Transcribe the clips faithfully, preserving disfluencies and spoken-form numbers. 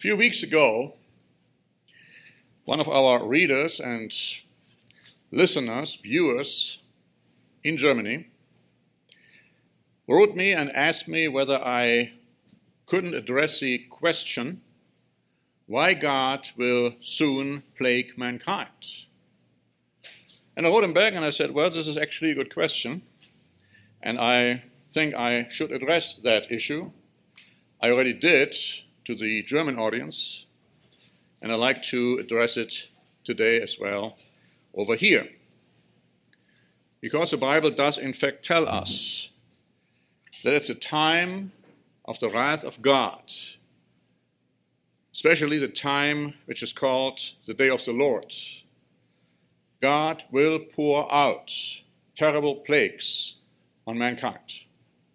few weeks ago, one of our readers and listeners, viewers in Germany, wrote me and asked me whether I couldn't address the question why God will soon plague mankind. And I wrote him back and I said, well, this is actually a good question, and I think I should address that issue. I already did to the German audience, and I'd like to address it today as well over here. Because the Bible does in fact tell us that it's a time of the wrath of God, especially the time which is called the Day of the Lord. God will pour out terrible plagues on mankind.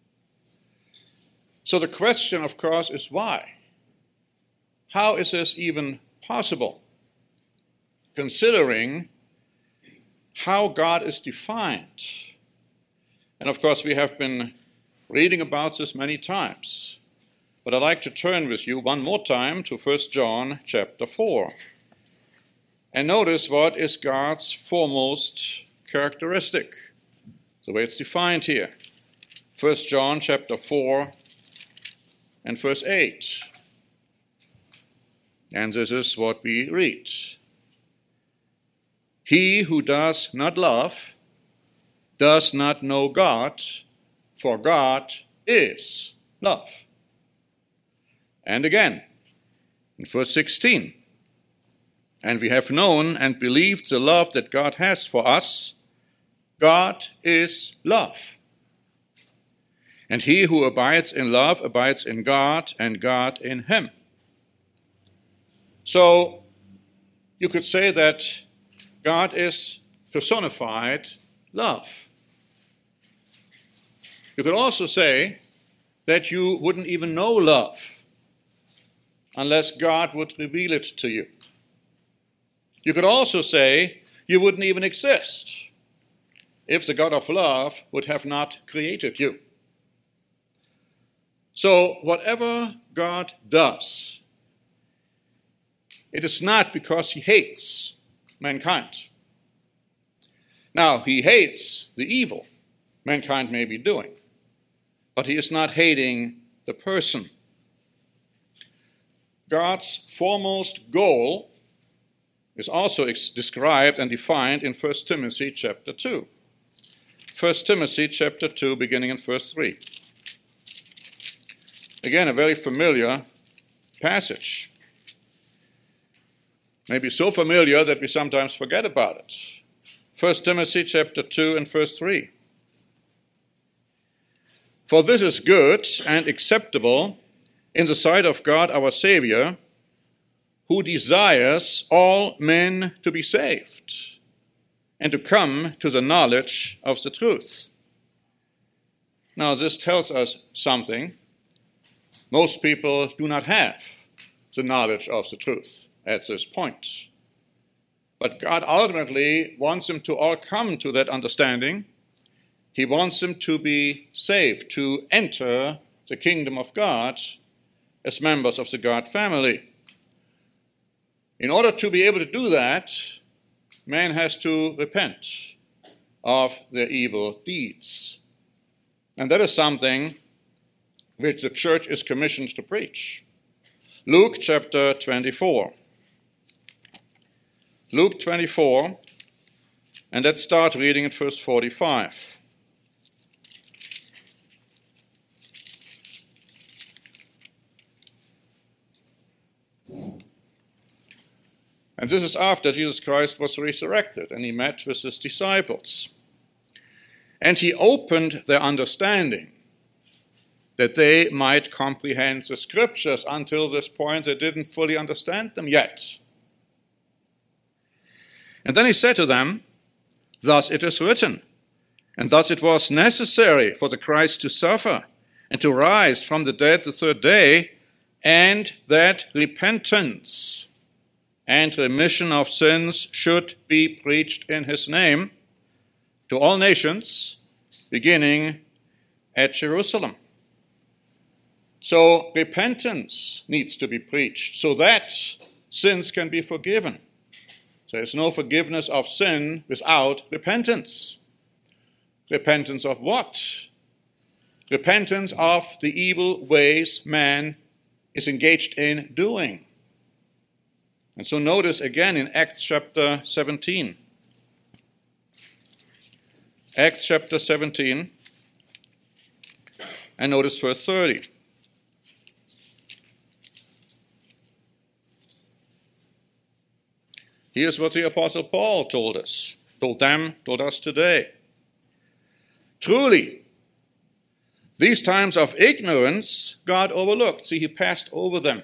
So the question, of course, is why? How is this even possible, considering how God is defined? And of course, we have been reading about this many times. But I'd like to turn with you one more time to First John chapter four. And notice what is God's foremost characteristic, the way it's defined here. First John chapter four and verse eight. And this is what we read. He who does not love does not know God, for God is love. And again, in verse sixteen, and we have known and believed the love that God has for us. God is love. And he who abides in love abides in God, and God in him. So you could say that God is personified love. You could also say that you wouldn't even know love unless God would reveal it to you. You could also say you wouldn't even exist if the God of love would have not created you. So whatever God does, it is not because he hates mankind. Now, he hates the evil mankind may be doing, but he is not hating the person. God's foremost goal is also ex- described and defined in First Timothy chapter two. First Timothy chapter two, beginning in verse three. Again, a very familiar passage. Maybe so familiar that we sometimes forget about it. First Timothy chapter two and verse three. For this is good and acceptable in the sight of God our Savior, who desires all men to be saved and to come to the knowledge of the truth. Now, this tells us something. Most people do not have the knowledge of the truth at this point. But God ultimately wants them to all come to that understanding. He wants them to be saved, to enter the kingdom of God as members of the God family. In order to be able to do that, man has to repent of their evil deeds. And that is something which the church is commissioned to preach. Luke chapter twenty-four. Luke twenty-four, and let's start reading at verse forty-five. And this is after Jesus Christ was resurrected, and he met with his disciples. And he opened their understanding, that they might comprehend the scriptures. Until this point, they didn't fully understand them yet. And then he said to them, thus it is written, and thus it was necessary for the Christ to suffer and to rise from the dead the third day, and that repentance and remission of sins should be preached in his name to all nations, beginning at Jerusalem. So repentance needs to be preached so that sins can be forgiven. There is no forgiveness of sin without repentance. Repentance of what? Repentance of the evil ways man is engaged in doing. And so notice again in Acts chapter seventeen. Acts chapter seventeen, and notice verse thirty. Here's what the Apostle Paul told us, told them, told us today. Truly, these times of ignorance God overlooked. See, he passed over them.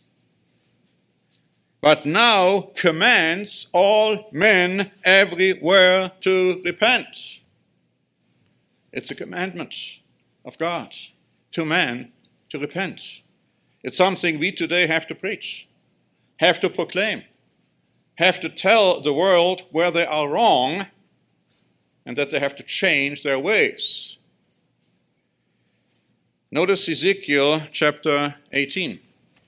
But now commands all men everywhere to repent. It's a commandment of God to man to repent. It's something we today have to preach, have to proclaim, have to tell the world where they are wrong and that they have to change their ways. Notice Ezekiel chapter eighteen.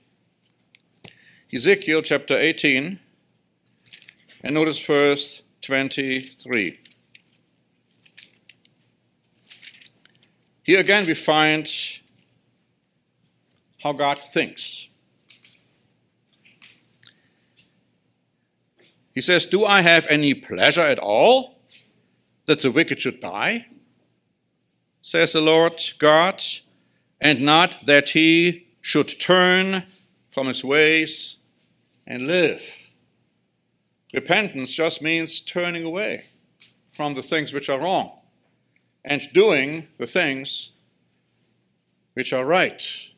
Ezekiel chapter eighteen, and notice verse twenty-three. Here again we find how God thinks. He says, "Do I have any pleasure at all that the wicked should die? Says the Lord God, and not that he should turn from his ways and live." Repentance just means turning away from the things which are wrong and doing the things which are right.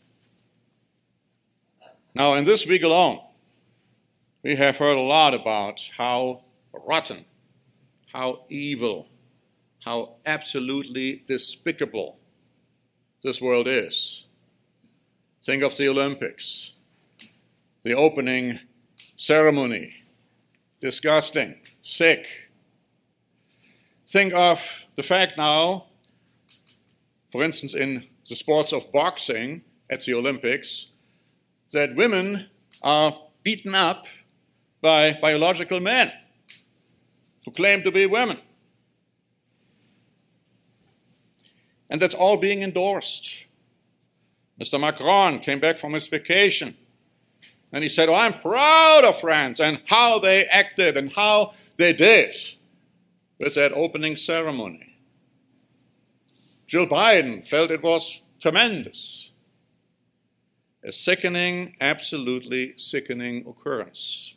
Now, in this week alone, we have heard a lot about how rotten, how evil, how absolutely despicable this world is. Think of the Olympics, the opening ceremony, disgusting, sick. Think of the fact now, for instance, in the sports of boxing at the Olympics, that women are beaten up by biological men who claim to be women. And that's all being endorsed. Mister Macron came back from his vacation and he said, "Oh, I'm proud of France and how they acted and how they did with that opening ceremony." Jill Biden felt it was tremendous. A sickening, absolutely sickening occurrence.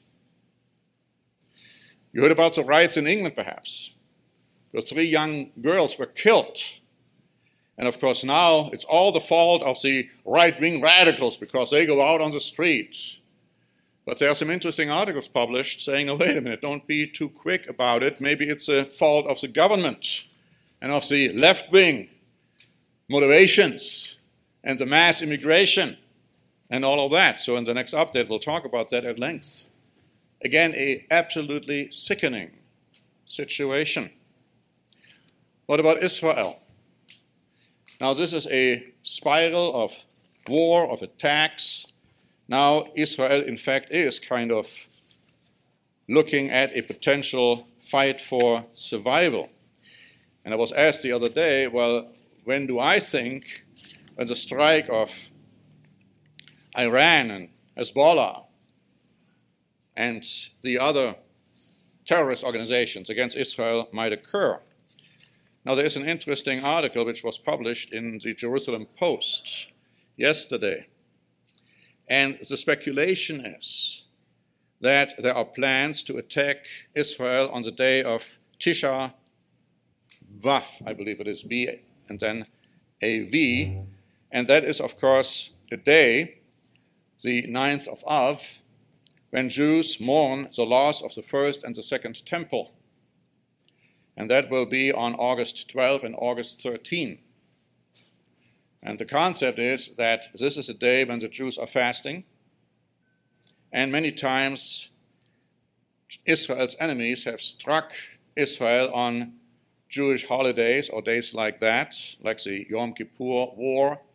You heard about the riots in England, perhaps. The three young girls were killed. And of course now it's all the fault of the right-wing radicals because they go out on the streets. But there are some interesting articles published saying, "Oh, wait a minute, don't be too quick about it. Maybe it's a fault of the government and of the left-wing motivations and the mass immigration and all of that." So in the next update we'll talk about that at length. Again, a absolutely sickening situation. What about Israel? Now this is a spiral of war, of attacks. Now Israel, in fact, is kind of looking at a potential fight for survival. And I was asked the other day, well, when do I think when the strike of Iran and Hezbollah and the other terrorist organizations against Israel might occur? Now, there is an interesting article which was published in the Jerusalem Post yesterday. And the speculation is that there are plans to attack Israel on the day of Tisha B'Av, I believe it is, B and then a V. And that is, of course, a day, the ninth of Av, when Jews mourn the loss of the first and the second temple. And that will be on August twelfth and August thirteenth. And the concept is that this is a day when the Jews are fasting, and many times Israel's enemies have struck Israel on Jewish holidays or days like that, like the Yom Kippur War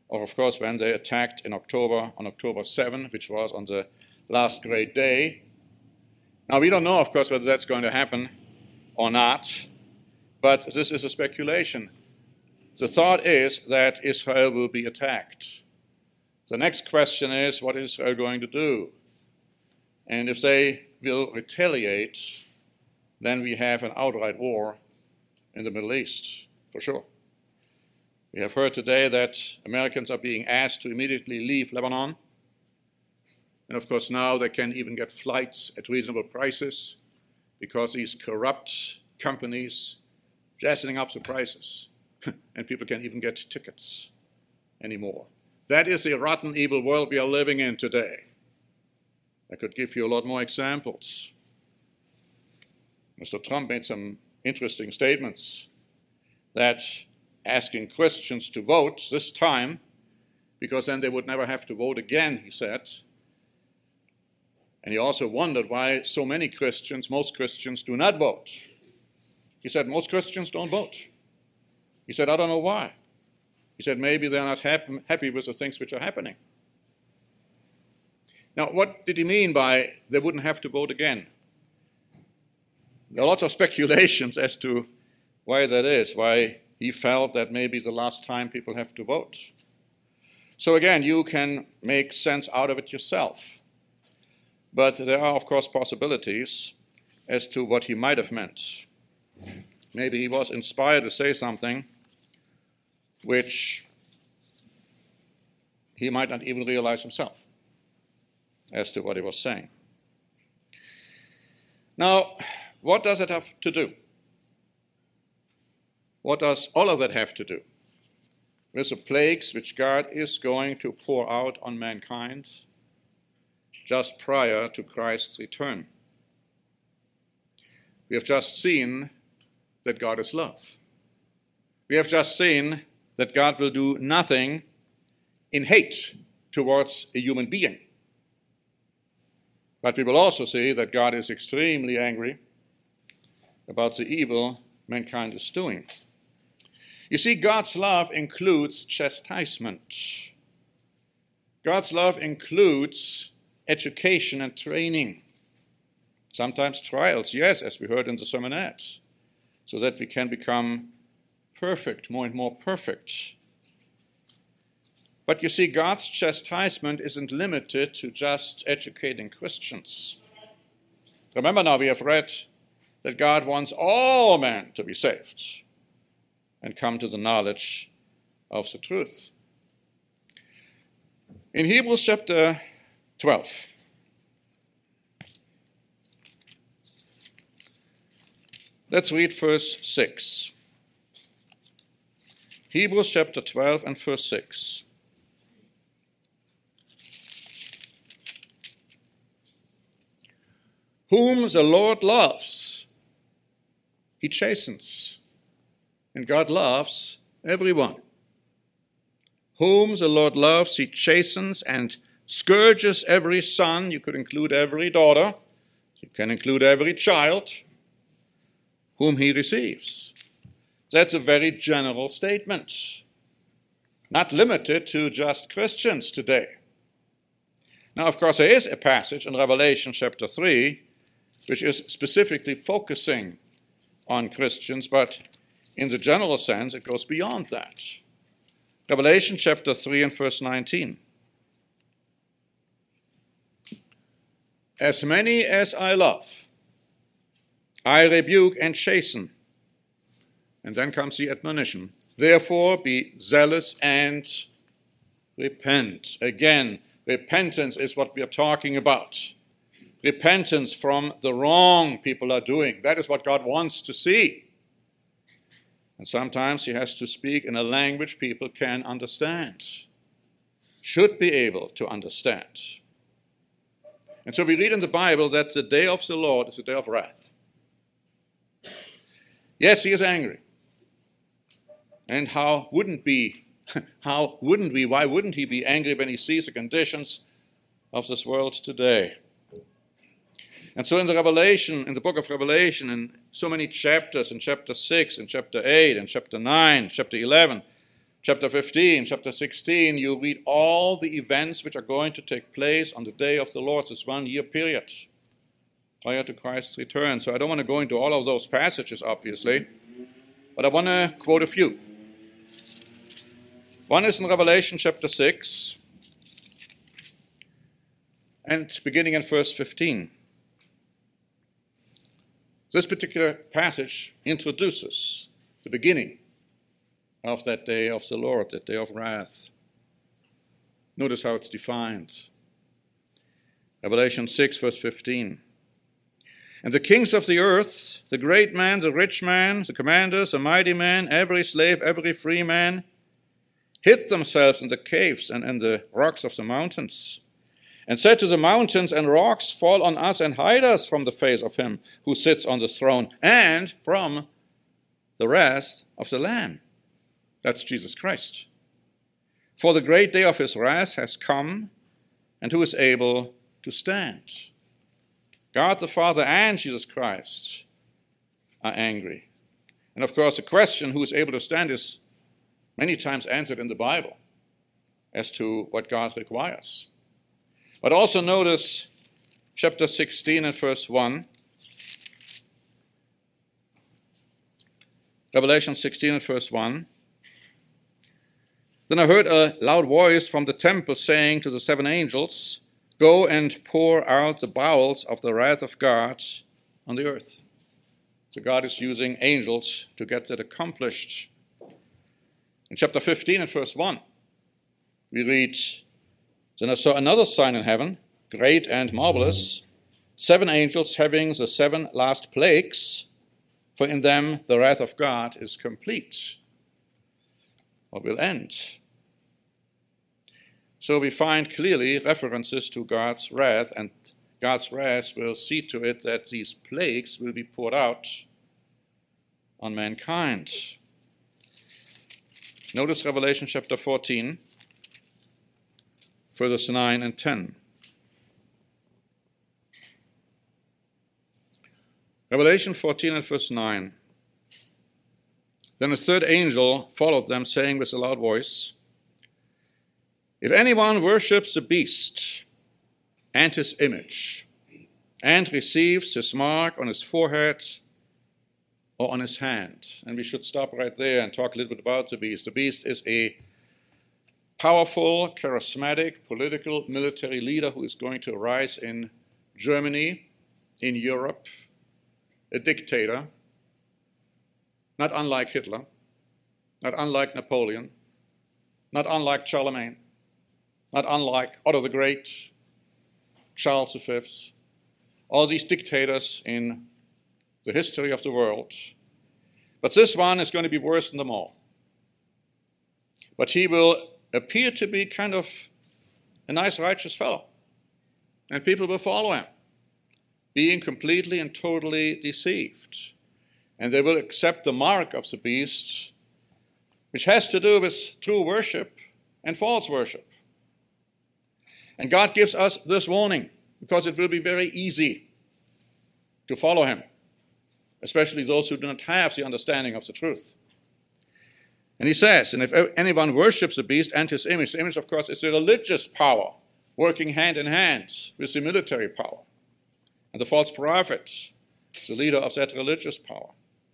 or of course when they attacked in October, on October seventh, which was on the last great day. Now we don't know, of course, whether that's going to happen or not, but this is a speculation. The thought is that Israel will be attacked. The next question is, what is Israel going to do? And if they will retaliate, then we have an outright war in the Middle East, for sure. We have heard today that Americans are being asked to immediately leave Lebanon. And of course now they can even get flights at reasonable prices because these corrupt companies jazzying up the prices. And people can't even get tickets anymore. That is the rotten, evil world we are living in today. I could give you a lot more examples. Mister Trump made some interesting statements that asking Christians to vote this time, because then they would never have to vote again, he said. And he also wondered why so many Christians, most Christians, do not vote. He said, most Christians don't vote. He said, I don't know why. He said, maybe they're not happy, happy with the things which are happening. Now, what did he mean by they wouldn't have to vote again? There are lots of speculations as to why that is, why he felt that maybe the last time people have to vote. So again, you can make sense out of it yourself. But there are, of course, possibilities as to what he might have meant. Maybe he was inspired to say something which he might not even realize himself as to what he was saying. Now, what does it have to do? What does all of that have to do with the plagues which God is going to pour out on mankind just prior to Christ's return? We have just seen that God is love. We have just seen that God will do nothing in hate towards a human being. But we will also see that God is extremely angry about the evil mankind is doing. You see, God's love includes chastisement. God's love includes education and training. Sometimes trials, yes, as we heard in the sermonette, so that we can become perfect, more and more perfect. But you see, God's chastisement isn't limited to just educating Christians. Remember now, we have read that God wants all men to be saved and come to the knowledge of the truth. In Hebrews chapter twelve, let's read verse six. Hebrews chapter twelve and verse six. Whom the Lord loves, he chastens. And God loves everyone. Whom the Lord loves, he chastens and scourges every son. You could include every daughter. You can include every child whom he receives. That's a very general statement, not limited to just Christians today. Now, of course, there is a passage in Revelation chapter three which is specifically focusing on Christians, but in the general sense, it goes beyond that. Revelation chapter three and verse nineteen. As many as I love, I rebuke and chasten. And then comes the admonition. Therefore be zealous and repent. Again, repentance is what we are talking about. Repentance from the wrong people are doing. That is what God wants to see. And sometimes he has to speak in a language people can understand, should be able to understand. And so we read in the Bible that the day of the Lord is a day of wrath. Yes, he is angry. And how wouldn't be, how wouldn't we, why wouldn't he be angry when he sees the conditions of this world today? And so in the Revelation, in the book of Revelation, in so many chapters, in chapter six, in chapter eight, in chapter nine, chapter eleven, chapter fifteen, chapter sixteen, you read all the events which are going to take place on the day of the Lord, this one-year period prior to Christ's return. So I don't want to go into all of those passages, obviously, but I want to quote a few. One is in Revelation chapter six, and beginning in verse fifteen. This particular passage introduces the beginning of that day of the Lord, that day of wrath. Notice how it's defined. Revelation six, verse fifteen. And the kings of the earth, the great man, the rich man, the commanders, the mighty man, every slave, every free man, hid themselves in the caves and in the rocks of the mountains, and said to the mountains and rocks, fall on us and hide us from the face of him who sits on the throne and from the wrath of the Lamb. That's Jesus Christ. For the great day of his wrath has come, and who is able to stand? God the Father and Jesus Christ are angry. And of course, the question who is able to stand is many times answered in the Bible as to what God requires. But also notice chapter sixteen and verse one. Revelation sixteen and verse one. Then I heard a loud voice from the temple saying to the seven angels, go and pour out the bowels of the wrath of God on the earth. So God is using angels to get that accomplished. In chapter fifteen and verse one, we read, then I saw another sign in heaven, great and marvelous, seven angels having the seven last plagues, for in them the wrath of God is complete, or will end. So we find clearly references to God's wrath, and God's wrath will see to it that these plagues will be poured out on mankind. Notice Revelation chapter fourteen, verses nine and ten. Revelation fourteen and verse nine. Then a third angel followed them, saying with a loud voice, if anyone worships the beast and his image, and receives his mark on his forehead or on his hand. And we should stop right there and talk a little bit about the beast. The beast is a powerful, charismatic, political, military leader who is going to arise in Germany, in Europe, a dictator, not unlike Hitler, not unlike Napoleon, not unlike Charlemagne, not unlike Otto the Great, Charles the Fifth, all these dictators in the history of the world. But this one is going to be worse than them all. But he will appear to be kind of a nice, righteous fellow, and people will follow him, being completely and totally deceived. And they will accept the mark of the beast, which has to do with true worship and false worship. And God gives us this warning, because it will be very easy to follow him, especially those who do not have the understanding of the truth. And he says, and if anyone worships the beast and his image, the image, of course, is the religious power working hand in hand with the military power. And the false prophet is the leader of that religious power.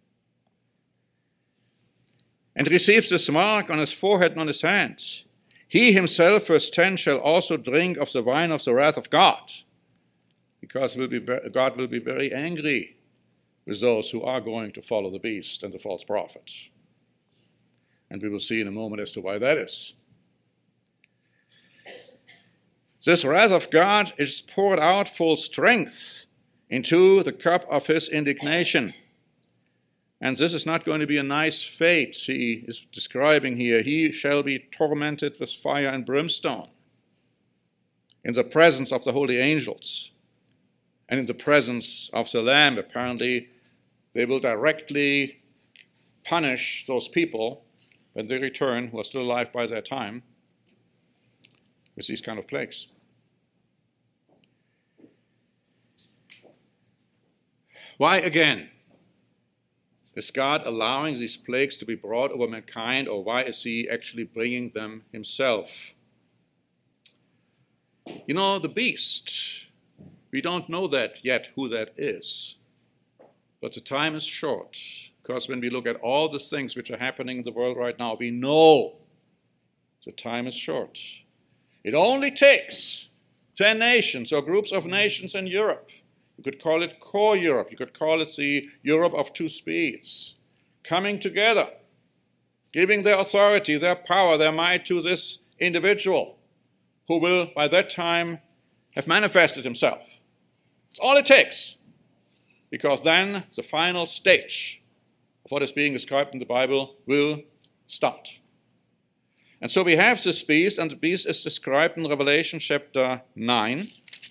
And receives this mark on his forehead and on his hands. He himself, verse ten, shall also drink of the wine of the wrath of God, because will be, God will be very angry with those who are going to follow the beast and the false prophets. And we will see in a moment as to why that is. This wrath of God is poured out full strength into the cup of his indignation. And this is not going to be a nice fate he is describing here. He shall be tormented with fire and brimstone in the presence of the holy angels and in the presence of the Lamb. Apparently, they will directly punish those people when they return, who are still alive by that time, with these kind of plagues. Why again Is God allowing these plagues to be brought over mankind, or why is he actually bringing them himself? You know, the beast, we don't know that yet, who that is. But the time is short, because when we look at all the things which are happening in the world right now, we know the time is short. It only takes ten nations or groups of nations in Europe. You could call it core Europe. You could call it the Europe of two speeds, coming together, giving their authority, their power, their might to this individual who will by that time have manifested himself. It's all it takes, because then the final stage of what is being described in the Bible will start. And so we have this beast, and the beast is described in Revelation chapter nine.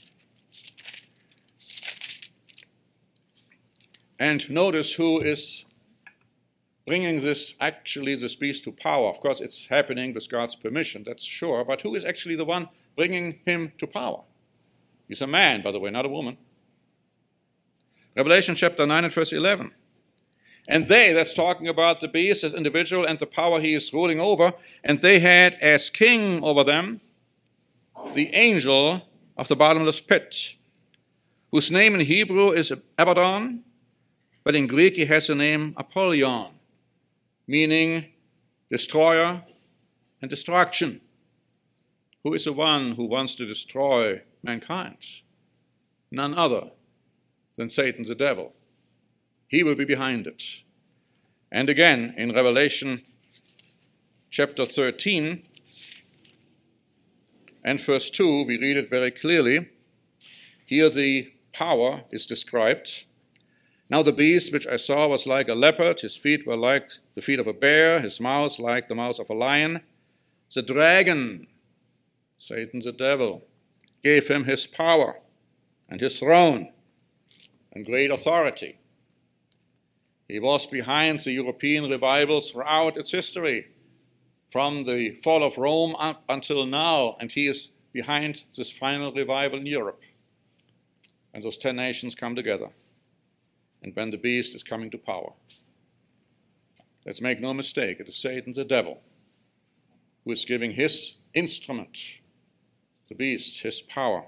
And notice who is bringing this, actually, this beast to power. Of course, it's happening with God's permission, that's sure, but who is actually the one bringing him to power? He's a man, by the way, not a woman. Revelation chapter nine and verse eleven. And they, that's talking about the beast, this individual and the power he is ruling over, and they had as king over them the angel of the bottomless pit, whose name in Hebrew is Abaddon, but in Greek he has the name Apollyon, meaning destroyer and destruction. Who is the one who wants to destroy mankind? None other than Satan the devil. He will be behind it. And again, in Revelation chapter thirteen and verse two, we read it very clearly. Here the power is described. Now the beast which I saw was like a leopard, his feet were like the feet of a bear, his mouth like the mouth of a lion. The dragon, Satan the devil, gave him his power and his throne and great authority. He was behind the European revivals throughout its history, from the fall of Rome up until now, and he is behind this final revival in Europe. And those ten nations come together, and when the beast is coming to power. Let's make no mistake, it is Satan the devil who is giving his instrument, the beast, his power.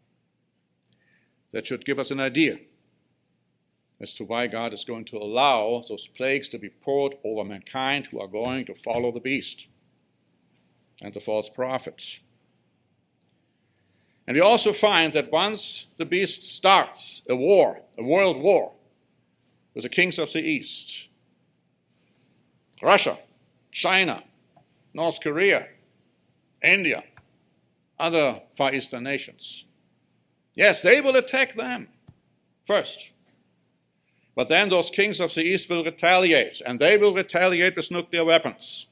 That should give us an idea as to why God is going to allow those plagues to be poured over mankind who are going to follow the beast and the false prophets. And we also find that once the beast starts a war, a world war, with the kings of the East, Russia, China, North Korea, India, other Far Eastern nations, yes, they will attack them first. But then those kings of the East will retaliate, and they will retaliate with nuclear weapons.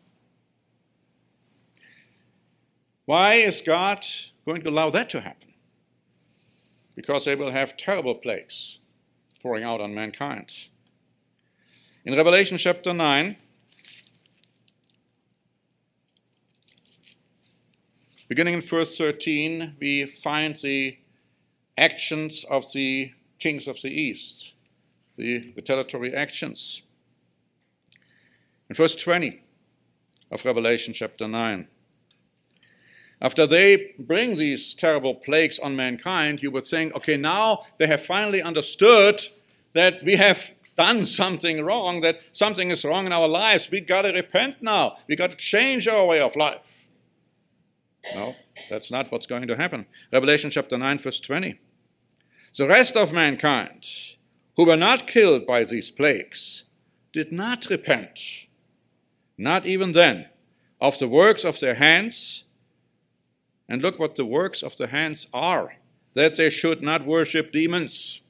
Why is God going to allow that to happen? Because they will have terrible plagues pouring out on mankind. In Revelation chapter nine, beginning in verse thirteen, we find the actions of the kings of the East, the retaliatory actions. In verse twenty of Revelation chapter nine, after they bring these terrible plagues on mankind, you would think, okay, now they have finally understood that we have done something wrong, that something is wrong in our lives. We got to repent now. We got to change our way of life. No, that's not what's going to happen. Revelation chapter nine, verse twenty. The rest of mankind, who were not killed by these plagues, did not repent, not even then, of the works of their hands. And look what the works of the hands are, that they should not worship demons,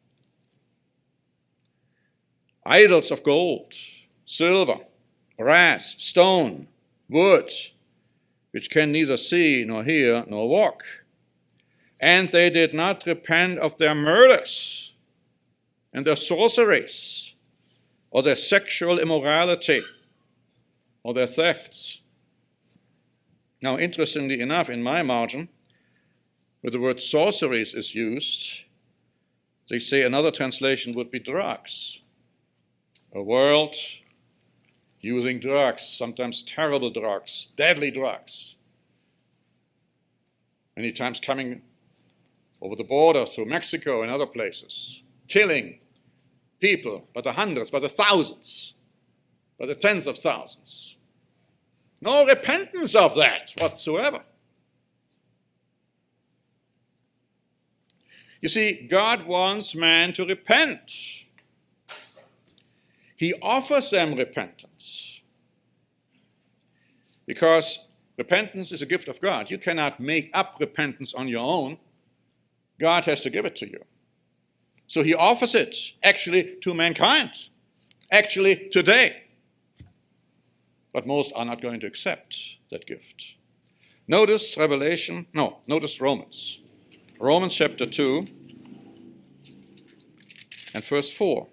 idols of gold, silver, brass, stone, wood, which can neither see nor hear nor walk. And they did not repent of their murders and their sorceries, or their sexual immorality, or their thefts. Now, interestingly enough, in my margin, where the word sorceries is used, they say another translation would be drugs. A world using drugs, sometimes terrible drugs, deadly drugs. Many times coming over the border through Mexico and other places, killing people by the hundreds, by the thousands, by the tens of thousands. No repentance of that whatsoever. You see, God wants man to repent. He offers them repentance. Because repentance is a gift of God. You cannot make up repentance on your own. God has to give it to you. So he offers it, actually, to mankind. Actually, today. But most are not going to accept that gift. Notice Revelation, no, notice Romans. Romans chapter two and verse four.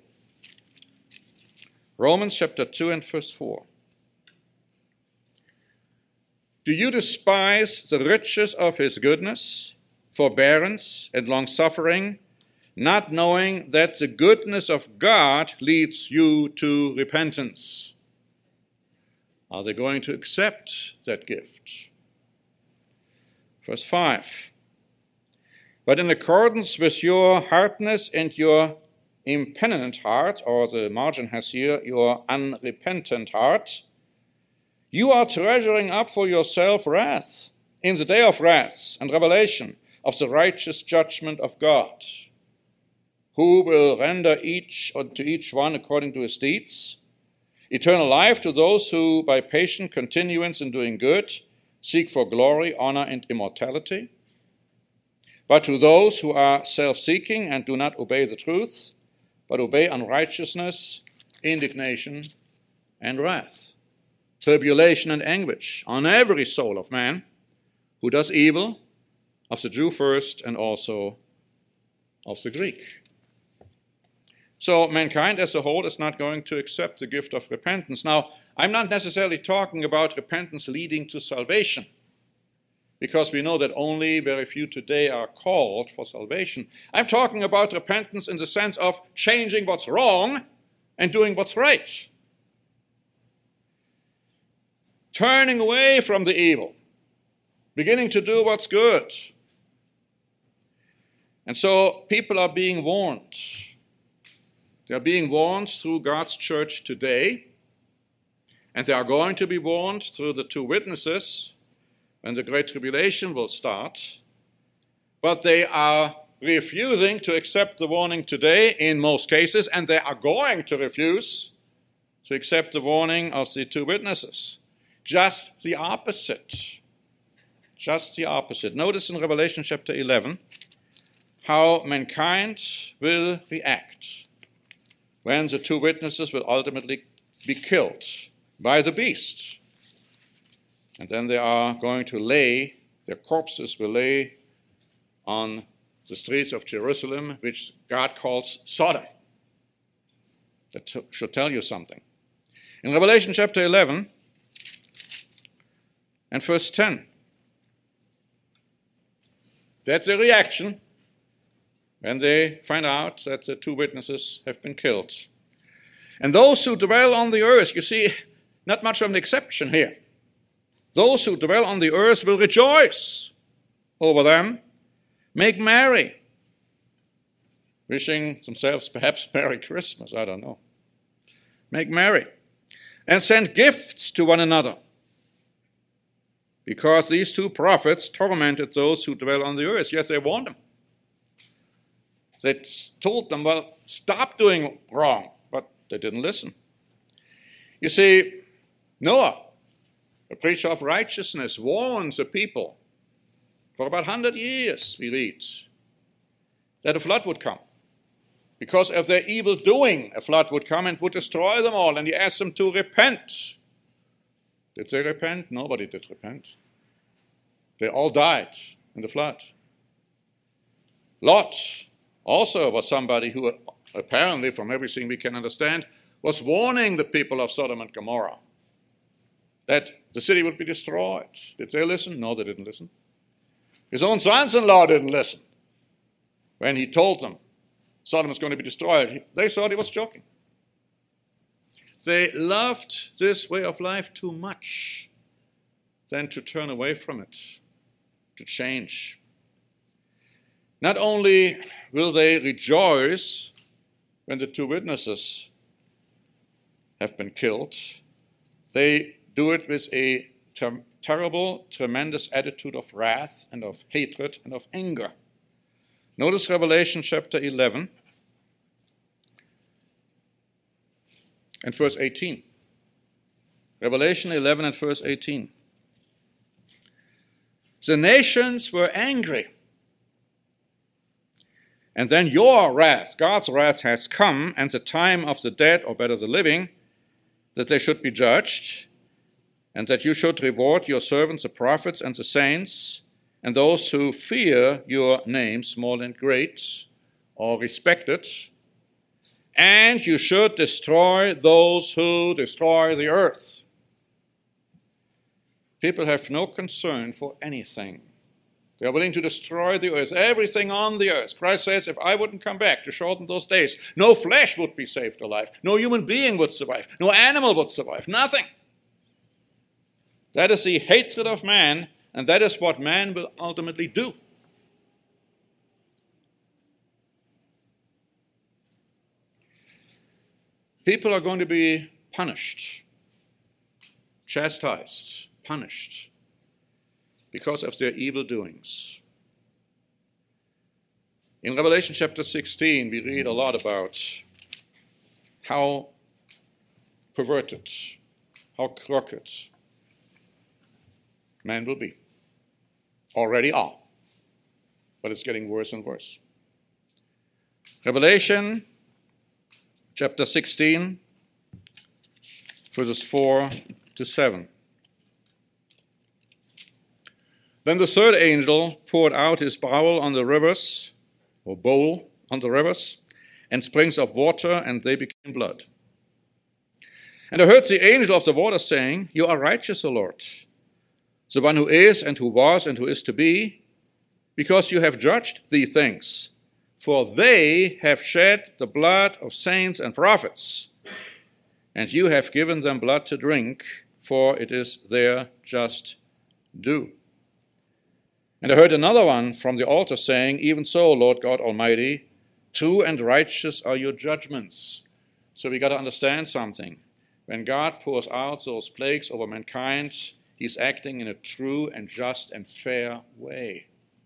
Romans chapter two and verse four. Do you despise the riches of his goodness, forbearance, and long-suffering, not knowing that the goodness of God leads you to repentance? Are they going to accept that gift? Verse five. But in accordance with your hardness and your impenitent heart, or the margin has here, your unrepentant heart, you are treasuring up for yourself wrath in the day of wrath and revelation of the righteous judgment of God, who will render each to each one according to his deeds, eternal life to those who, by patient continuance in doing good, seek for glory, honor, and immortality. But to those who are self-seeking and do not obey the truth, but obey unrighteousness, indignation, and wrath, tribulation and anguish on every soul of man who does evil, of the Jew first and also of the Greek. So mankind as a whole is not going to accept the gift of repentance. Now, I'm not necessarily talking about repentance leading to salvation, because we know that only very few today are called for salvation. I'm talking about repentance in the sense of changing what's wrong and doing what's right. Turning away from the evil, beginning to do what's good. And so people are being warned. They are being warned through God's church today, and they are going to be warned through the two witnesses when the Great Tribulation will start, but they are refusing to accept the warning today in most cases, and they are going to refuse to accept the warning of the two witnesses. Just the opposite. Just the opposite. Notice in Revelation chapter eleven how mankind will react when the two witnesses will ultimately be killed by the beast. And then they are going to lay, their corpses will lay on the streets of Jerusalem, which God calls Sodom. That t- should tell you something. In Revelation chapter eleven and verse ten, that's a reaction when they find out that the two witnesses have been killed. And those who dwell on the earth, you see, not much of an exception here. Those who dwell on the earth will rejoice over them, make merry, wishing themselves perhaps Merry Christmas, I don't know. Make merry, and send gifts to one another, because these two prophets tormented those who dwell on the earth. Yes, they warned them. They told them, well, stop doing wrong, but they didn't listen. You see, Noah, a preacher of righteousness, warns the people for about one hundred years, we read, that a flood would come. Because of their evil doing, a flood would come and would destroy them all. And he asked them to repent. Did they repent? Nobody did repent. They all died in the flood. Lot also was somebody who apparently, from everything we can understand, was warning the people of Sodom and Gomorrah that the city would be destroyed. Did they listen? No, they didn't listen. His own sons-in-law didn't listen when he told them Sodom is going to be destroyed. They thought he was joking. they loved this way of life too much than to turn away from it, to change. Not only will they rejoice when the two witnesses have been killed, they do it with a ter- terrible, tremendous attitude of wrath and of hatred and of anger. Notice Revelation chapter eleven and verse eighteen. Revelation eleven and verse eighteen. The nations were angry. And then your wrath, God's wrath, has come, and the time of the dead, or better the living, that they should be judged, and that you should reward your servants, the prophets and the saints, and those who fear your name, small and great, or respected, and you should destroy those who destroy the earth. People have no concern for anything. They are willing to destroy the earth, everything on the earth. Christ says, if I wouldn't come back to shorten those days, no flesh would be saved alive. No human being would survive. No animal would survive. Nothing. That is the hatred of man, and that is what man will ultimately do. People are going to be punished, chastised, punished, because of their evil doings. In Revelation chapter sixteen, we read a lot about how perverted, how crooked man will be. Already are, but it's getting worse and worse. Revelation chapter sixteen, verses four to seven. Then the third angel poured out his bowl on the rivers, or bowl on the rivers, and springs of water, and they became blood. And I heard the angel of the water saying, You are righteous, O Lord, the one who is, and who was, and who is to be, because you have judged these things. For they have shed the blood of saints and prophets, and you have given them blood to drink, for it is their just due. And I heard another one from the altar saying, Even so, Lord God Almighty, true and righteous are your judgments. So we got to understand something. When God pours out those plagues over mankind, he's acting in a true and just and fair way.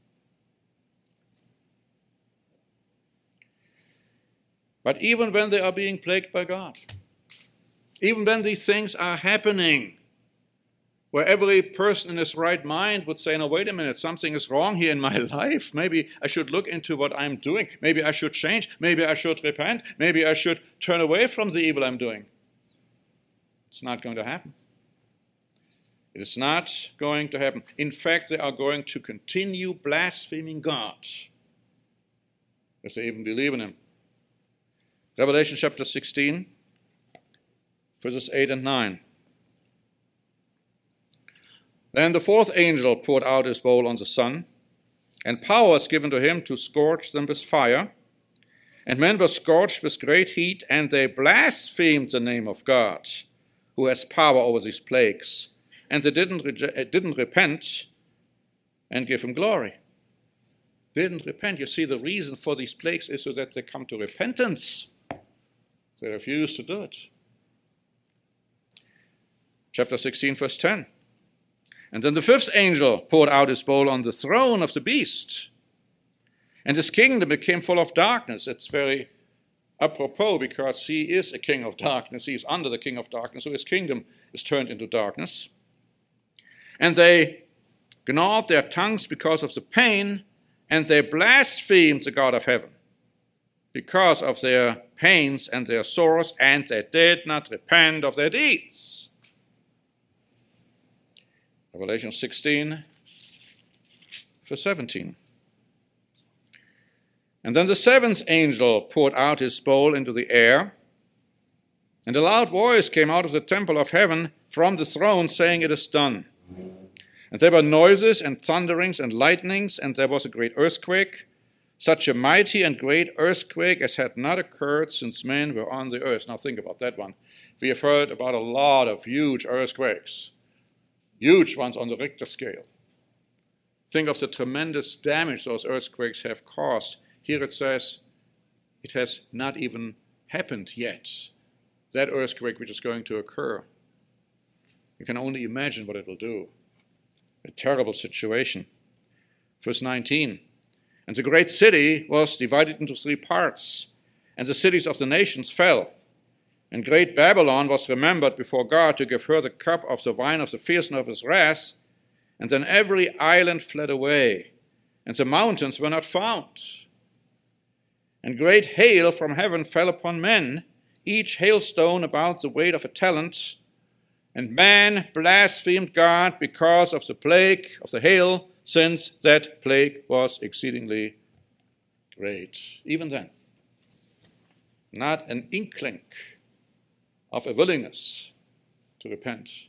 But even when they are being plagued by God, even when these things are happening, where every person in his right mind would say, no, wait a minute, something is wrong here in my life. Maybe I should look into what I'm doing. Maybe I should change. Maybe I should repent. Maybe I should turn away from the evil I'm doing. It's not going to happen. It is not going to happen. In fact, they are going to continue blaspheming God, if they even believe in him. Revelation chapter sixteen, verses eight and nine. Then the fourth angel poured out his bowl on the sun, and power was given to him to scorch them with fire. And men were scorched with great heat, and they blasphemed the name of God, who has power over these plagues. And they didn't, reje- didn't repent and give him glory. They didn't repent. You see, the reason for these plagues is so that they come to repentance. They refuse to do it. Chapter sixteen, verse ten. And then the fifth angel poured out his bowl on the throne of the beast, and his kingdom became full of darkness. It's very apropos because he is a king of darkness. He is under the king of darkness, so his kingdom is turned into darkness. And they gnawed their tongues because of the pain, and they blasphemed the God of heaven because of their pains and their sorrows, and they did not repent of their deeds. Revelation sixteen, verse seventeen. And then the seventh angel poured out his bowl into the air, and a loud voice came out of the temple of heaven from the throne, saying, It is done. And there were noises and thunderings and lightnings, and there was a great earthquake, such a mighty and great earthquake as had not occurred since men were on the earth. Now think about that one. We have heard about a lot of huge earthquakes, huge ones on the Richter scale. Think of the tremendous damage those earthquakes have caused. Here it says it has not even happened yet, that earthquake which is going to occur. You can only imagine what it will do. A terrible situation. Verse nineteen, and the great city was divided into three parts, and the cities of the nations fell. And great Babylon was remembered before God to give her the cup of the wine of the fierceness of his wrath. And then every island fled away, and the mountains were not found. And great hail from heaven fell upon men, each hailstone about the weight of a talent. And man blasphemed God because of the plague of the hail, since that plague was exceedingly great. Even then, not an inkling of a willingness to repent.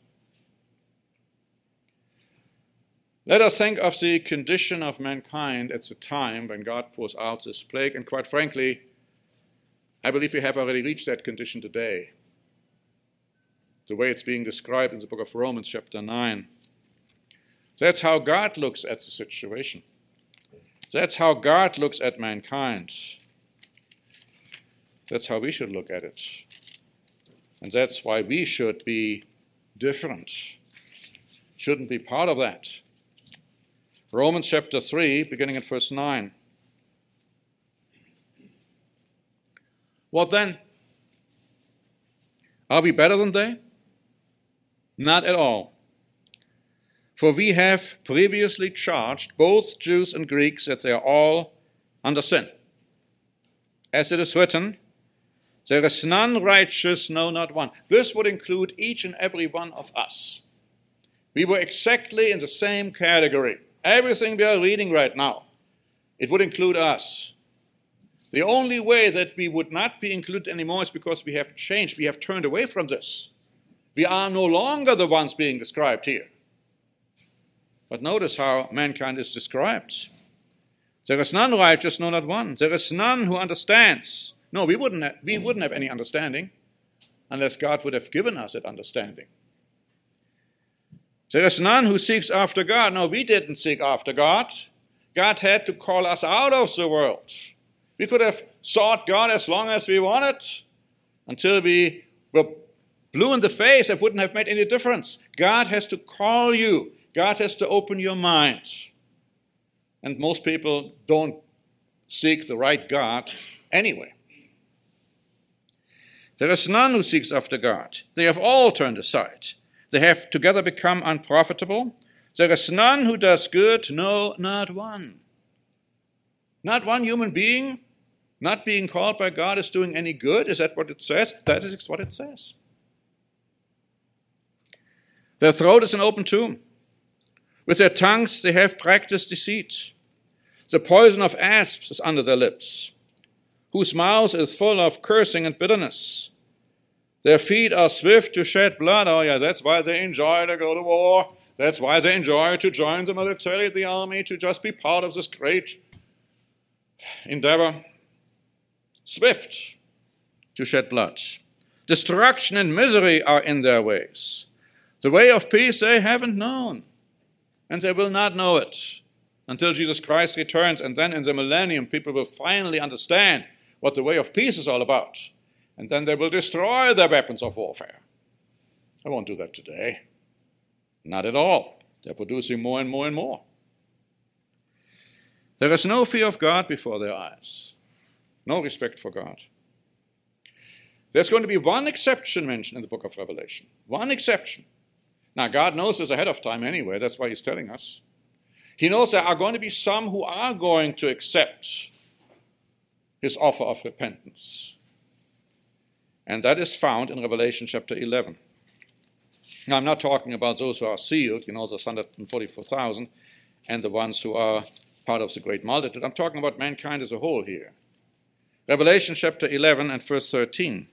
Let us think of the condition of mankind at the time when God pours out this plague, and quite frankly, I believe we have already reached that condition today, the way it's being described in the book of Romans chapter nine. That's how God looks at the situation. That's how God looks at mankind. That's how we should look at it. And that's why we should be different. Shouldn't be part of that. Romans chapter three, beginning at verse nine. What then? Are we better than they? Not at all. For we have previously charged both Jews and Greeks that they are all under sin. As it is written, there is none righteous, no, not one. This would include each and every one of us. We were exactly in the same category. Everything we are reading right now, it would include us. The only way that we would not be included anymore is because we have changed. We have turned away from this. We are no longer the ones being described here. But notice how mankind is described. There is none righteous, no, not one. There is none who understands. No, we wouldn't have, we wouldn't have any understanding unless God would have given us that understanding. There is none who seeks after God. No, we didn't seek after God. God had to call us out of the world. We could have sought God as long as we wanted until we were blue in the face. It wouldn't have made any difference. God has to call you. God has to open your mind. And most people don't seek the right God anyway. There is none who seeks after God. They have all turned aside. They have together become unprofitable. There is none who does good, no, not one. Not one human being, not being called by God, is doing any good. Is that what it says? That is what it says. Their throat is an open tomb. With their tongues they have practiced deceit. The poison of asps is under their lips, whose mouth is full of cursing and bitterness. Their feet are swift to shed blood. Oh yeah, that's why they enjoy to go to war. That's why they enjoy to join the military, the army, to just be part of this great endeavor. Swift to shed blood. Destruction and misery are in their ways. The way of peace they haven't known, and they will not know it until Jesus Christ returns, and then in the millennium people will finally understand what the way of peace is all about. And then they will destroy their weapons of warfare. They won't do that today. Not at all. They're producing more and more and more. There is no fear of God before their eyes. No respect for God. There's going to be one exception mentioned in the book of Revelation. One exception. Now, God knows this ahead of time anyway. That's why he's telling us. He knows there are going to be some who are going to accept his offer of repentance. And that is found in Revelation chapter eleven. Now, I'm not talking about those who are sealed, you know, those one hundred forty-four thousand, and the ones who are part of the great multitude. I'm talking about mankind as a whole here. Revelation chapter eleven and verse thirteen.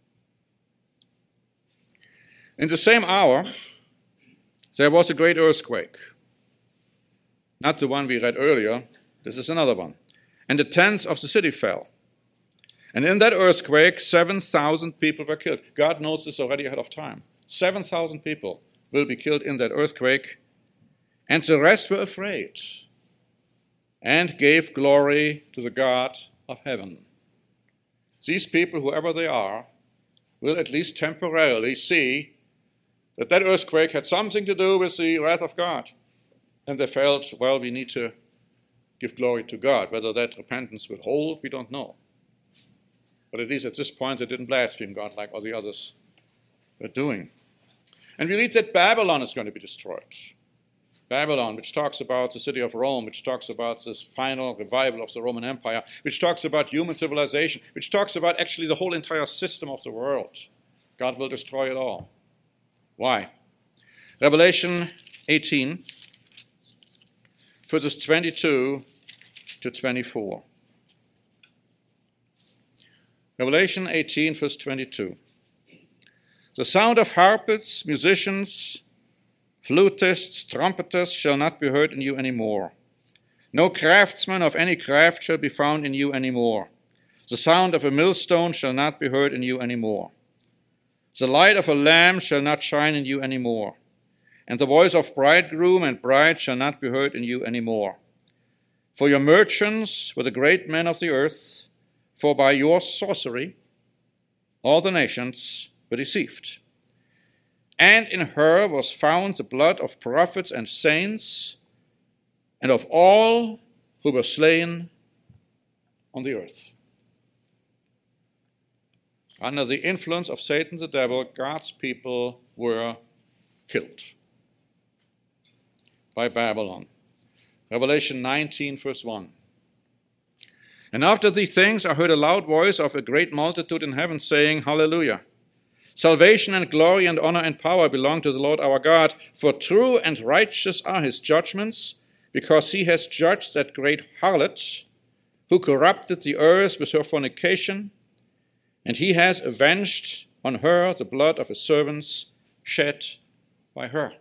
In the same hour, there was a great earthquake. Not the one we read earlier. This is another one. And the tents of the city fell. And in that earthquake, seven thousand people were killed. God knows this already ahead of time. seven thousand people will be killed in that earthquake. And the rest were afraid and gave glory to the God of heaven. These people, whoever they are, will at least temporarily see that that earthquake had something to do with the wrath of God. And they felt, well, we need to give glory to God. Whether that repentance will hold, we don't know. But at least at this point, they didn't blaspheme God like all the others were doing. And we read that Babylon is going to be destroyed. Babylon, which talks about the city of Rome, which talks about this final revival of the Roman Empire, which talks about human civilization, which talks about actually the whole entire system of the world. God will destroy it all. Why? Revelation eighteen, verses twenty-two to twenty-four. Revelation eighteen, verse twenty-two. The sound of harpists, musicians, flutists, trumpeters shall not be heard in you any more. No craftsman of any craft shall be found in you any more. The sound of a millstone shall not be heard in you any more. The light of a lamp shall not shine in you any more. And the voice of bridegroom and bride shall not be heard in you any more. For your merchants were the great men of the earth, for by your sorcery all the nations were deceived. And in her was found the blood of prophets and saints, and of all who were slain on the earth. Under the influence of Satan the devil, God's people were killed by Babylon. Revelation nineteen, verse one. And after these things I heard a loud voice of a great multitude in heaven saying, Hallelujah! Salvation and glory and honor and power belong to the Lord our God, for true and righteous are his judgments, because he has judged that great harlot who corrupted the earth with her fornication, and he has avenged on her the blood of his servants shed by her.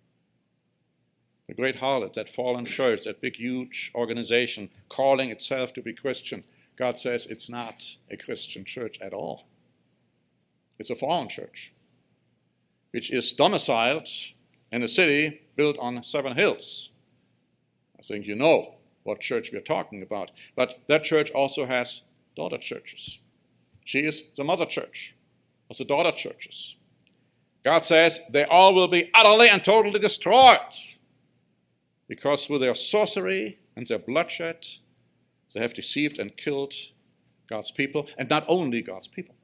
The great harlot, that fallen church, that big, huge organization calling itself to be Christian, God says it's not a Christian church at all. It's a fallen church, which is domiciled in a city built on seven hills. I think you know what church we're talking about. But that church also has daughter churches. She is the mother church of the daughter churches. God says they all will be utterly and totally destroyed, because through their sorcery and their bloodshed, they have deceived and killed God's people, and not only God's people.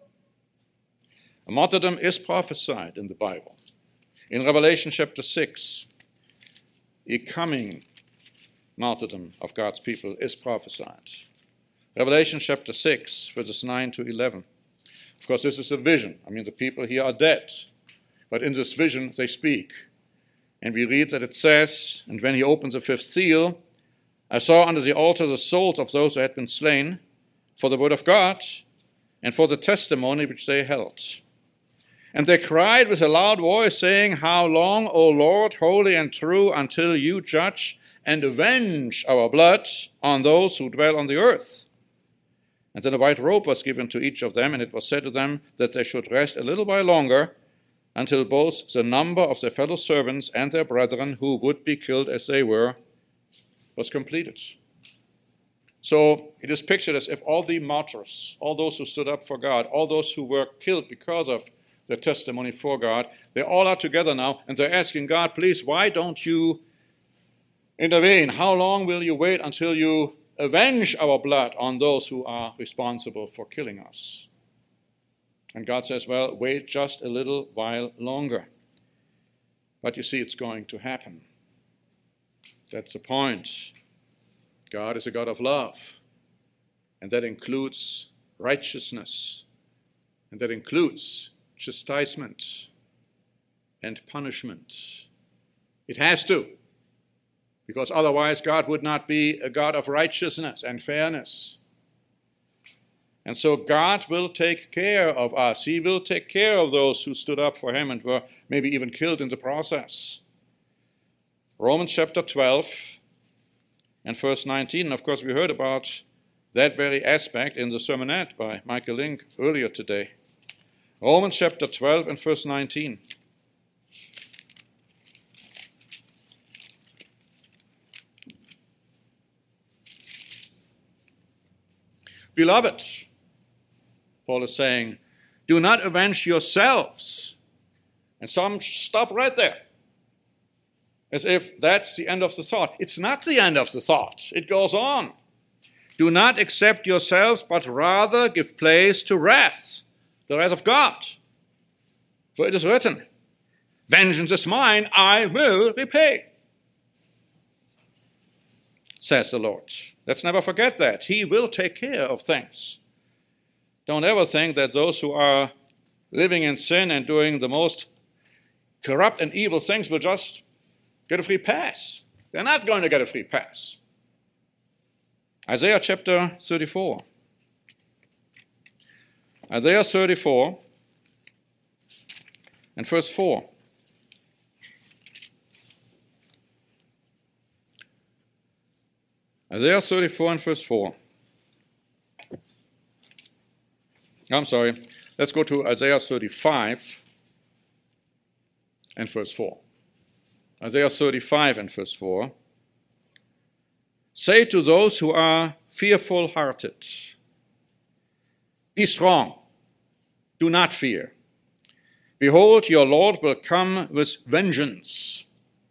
A martyrdom is prophesied in the Bible. In Revelation chapter six, a coming martyrdom of God's people is prophesied. Revelation chapter six, verses nine to eleven. Of course, this is a vision. I mean, the people here are dead, but in this vision they speak. And we read that it says, and when he opened the fifth seal, I saw under the altar the souls of those who had been slain for the word of God and for the testimony which they held. And they cried with a loud voice, saying, How long, O Lord, holy and true, until you judge and avenge our blood on those who dwell on the earth? And then a white robe was given to each of them, and it was said to them that they should rest a little while longer, until both the number of their fellow servants and their brethren who would be killed as they were was completed. So it is pictured as if all the martyrs, all those who stood up for God, all those who were killed because of their testimony for God, they all are together now, and they're asking God, please, why don't you intervene? How long will you wait until you avenge our blood on those who are responsible for killing us? And God says, well, wait just a little while longer. But you see, it's going to happen. That's the point. God is a God of love. And that includes righteousness. And that includes chastisement and punishment. It has to. Because otherwise God would not be a God of righteousness and fairness. And so God will take care of us. He will take care of those who stood up for him and were maybe even killed in the process. Romans chapter twelve and verse nineteen. Of course, we heard about that very aspect in the sermonette by Michael Link earlier today. Romans chapter twelve and verse nineteen. Beloved, Paul is saying, do not avenge yourselves. And some stop right there, as if that's the end of the thought. It's not the end of the thought. It goes on. Do not accept yourselves, but rather give place to wrath, the wrath of God. For it is written, vengeance is mine, I will repay, says the Lord. Let's never forget that. He will take care of things. Don't ever think that those who are living in sin and doing the most corrupt and evil things will just get a free pass. They're not going to get a free pass. Isaiah chapter thirty-four. Isaiah thirty-four and verse four. Isaiah thirty-four and verse four. I'm sorry. Let's go to Isaiah thirty-five and verse four. Isaiah thirty-five and verse four. Say to those who are fearful-hearted, be strong, do not fear. Behold, your Lord will come with vengeance.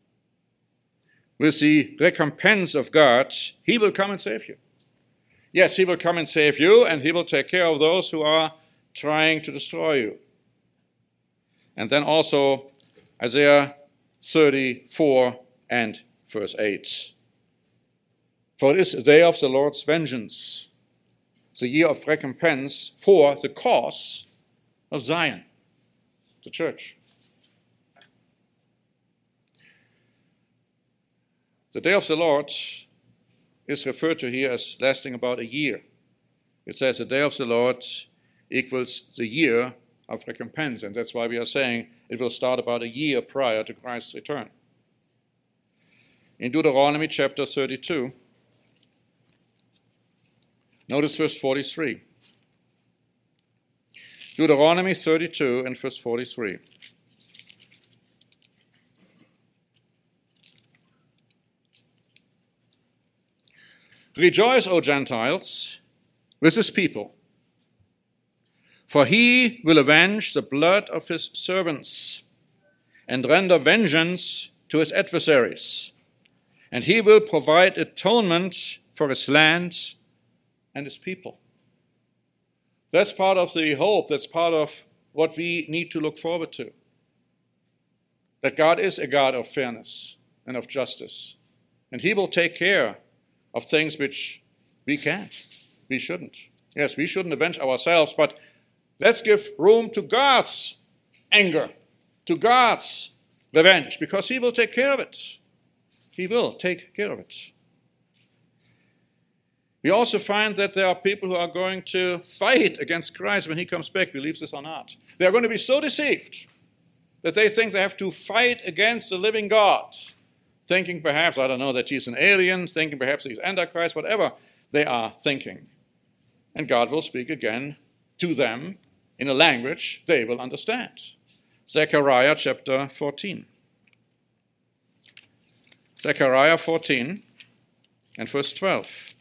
With the recompense of God, he will come and save you. Yes, he will come and save you, and he will take care of those who are trying to destroy you. And then also Isaiah thirty-four and verse eight. For it is the day of the Lord's vengeance, the year of recompense for the cause of Zion, the church. The day of the Lord is referred to here as lasting about a year. It says the day of the Lord equals the year of recompense, and that's why we are saying it will start about a year prior to Christ's return. In Deuteronomy chapter thirty-two, notice verse forty-three. Deuteronomy thirty-two and verse forty-three. Rejoice, O Gentiles, with his people, for he will avenge the blood of his servants and render vengeance to his adversaries, and he will provide atonement for his land and his people. That's part of the hope, that's part of what we need to look forward to. That God is a God of fairness and of justice, and he will take care of things which we can't, we shouldn't. Yes, we shouldn't avenge ourselves, but let's give room to God's anger, to God's revenge, because he will take care of it. He will take care of it. We also find that there are people who are going to fight against Christ when he comes back, believe this or not. They are going to be so deceived that they think they have to fight against the living God, thinking perhaps, I don't know, that he's an alien, thinking perhaps he's Antichrist, whatever they are thinking. And God will speak again to them in a language they will understand. Zechariah chapter fourteen. Zechariah fourteen and verse twelve.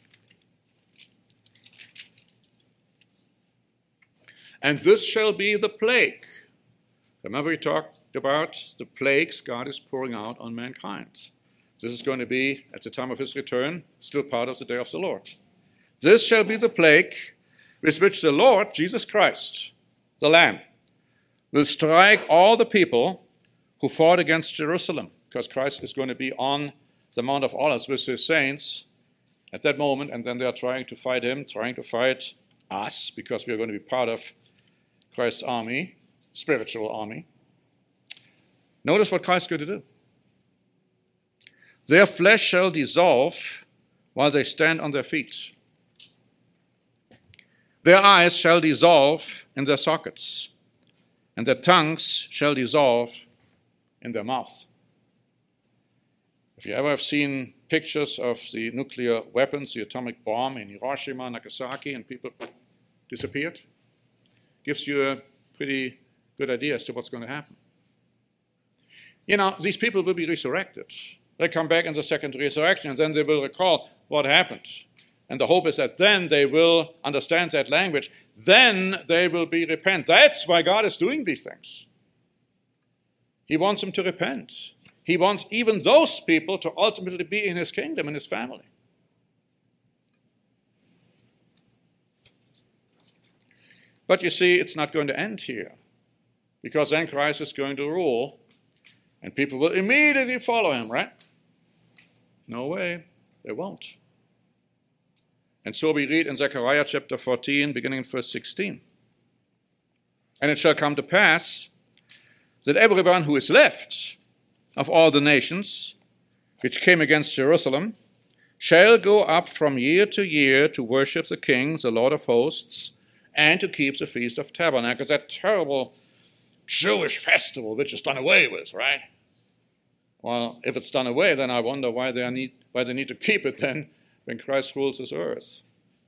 And this shall be the plague. Remember we talked about the plagues God is pouring out on mankind. This is going to be, at the time of his return, still part of the day of the Lord. This shall be the plague with which the Lord, Jesus Christ, the Lamb, will strike all the people who fought against Jerusalem, because Christ is going to be on the Mount of Olives with his saints at that moment, and then they are trying to fight him, trying to fight us, because we are going to be part of Christ's army, spiritual army. Notice what Christ is going to do. Their flesh shall dissolve while they stand on their feet. Their eyes shall dissolve in their sockets, and their tongues shall dissolve in their mouth. If you ever have seen pictures of the nuclear weapons, the atomic bomb in Hiroshima, Nagasaki, and people disappeared, gives you a pretty good idea as to what's going to happen. You know, these people will be resurrected. They come back in the second resurrection, and then they will recall what happened. And the hope is that then they will understand that language. Then they will be repent. That's why God is doing these things. He wants them to repent. He wants even those people to ultimately be in his kingdom, in his family. But you see, it's not going to end here, because then Christ is going to rule, and people will immediately follow him, right? No way, they won't. And so we read in Zechariah chapter fourteen, beginning in verse sixteen. And it shall come to pass that everyone who is left of all the nations which came against Jerusalem shall go up from year to year to worship the King, the Lord of hosts, and to keep the Feast of Tabernacles, that terrible Jewish festival which is done away with, right? Well, if it's done away, then I wonder why they need, why they need to keep it then when Christ rules this earth.